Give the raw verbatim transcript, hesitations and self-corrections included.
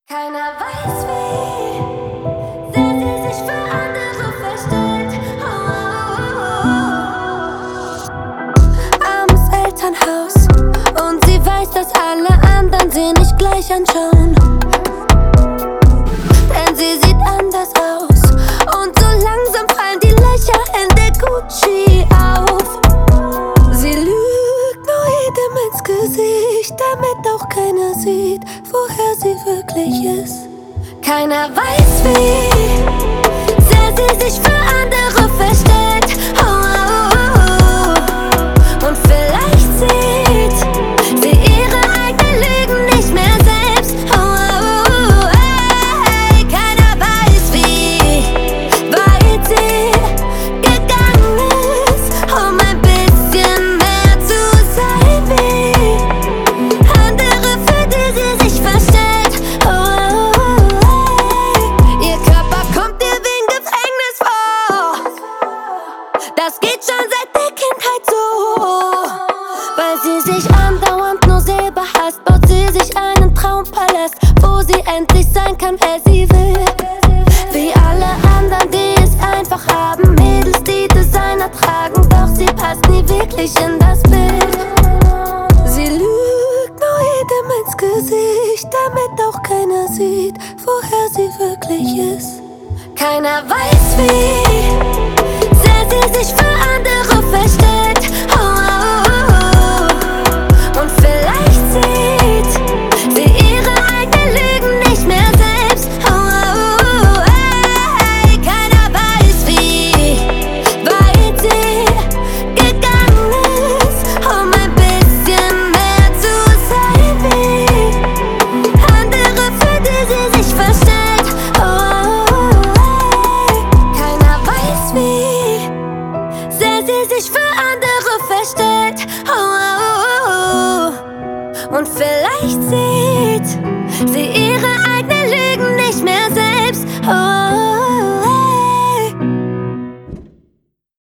Keiner weiß, wie sehr sie sich für andere verstellt. Oh, oh, oh. Armes Elternhaus und sie weiß, dass alle anderen sie nicht gleich anschauen. Denn sie sieht anders aus und so langsam fallen die Löcher in der Gucci auf. Sie lügt nur jedem ins Gesicht, damit auch keiner sieht, woher sie wirklich ist. Keiner weiß, wie sehr sie sich für andere verstellt. Oh, oh, oh, oh. Und vielleicht sieht sie ihre eigenen Lügen nicht mehr selbst. Oh, oh, oh, hey. Keiner weiß, wie weit sie gegangen ist, um ein bisschen mehr zu sein wie andere, für die sie sich verstellt. Oh, oh, oh, hey. Ihr Körper kommt ihr wie ein Gefängnis vor. Das geht schon seit der Kindheit so. Weil sie sich andauernd nur selber hasst, baut sie sich einen Traumpalast, wo sie endlich sein kann, wer sie will. Wie alle anderen, die es einfach haben. Mädels, die Designer tragen, doch sie passt nie wirklich in das Bild. Sie lügt nur jedem ins Gesicht, damit auch keiner sieht, woher sie wirklich ist. Keiner weiß, wie sehr sie sich für andere verstellt. Oh, oh, oh, oh. Und vielleicht sieht sie ihre eigenen Lügen nicht mehr selbst. Oh, oh, oh, hey. Keiner weiß, wie weit sie gegangen ist, um ein bisschen mehr zu sein wie andere, für die sie sich verstellt. Oh, oh, oh, hey. Keiner weiß, wie sehr sie sich für andere verstellt. Oh, oh, oh, oh. Und vielleicht